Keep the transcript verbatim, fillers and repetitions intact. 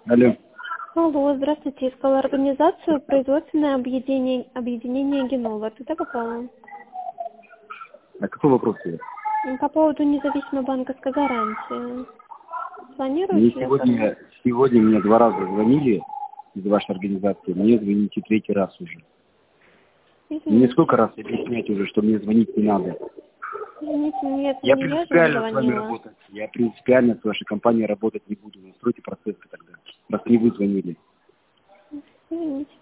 Алло. Алло, здравствуйте. Искала организацию производственное объединение, объединение Генова. Туда попала. А какой вопрос есть? По поводу независимой банковской гарантии. Мне Планируете ли оформить? сегодня, сегодня мне два раза звонили из вашей организации. Мне звоните третий раз уже. Мне Извините. сколько раз объяснять уже, что мне звонить не надо? Извините, нет, Я не я же вам принципиально с вами звонила. работать. Я принципиально с вашей компанией работать не буду. Настройте процессы тогда. Раз не вы звонили. Извините.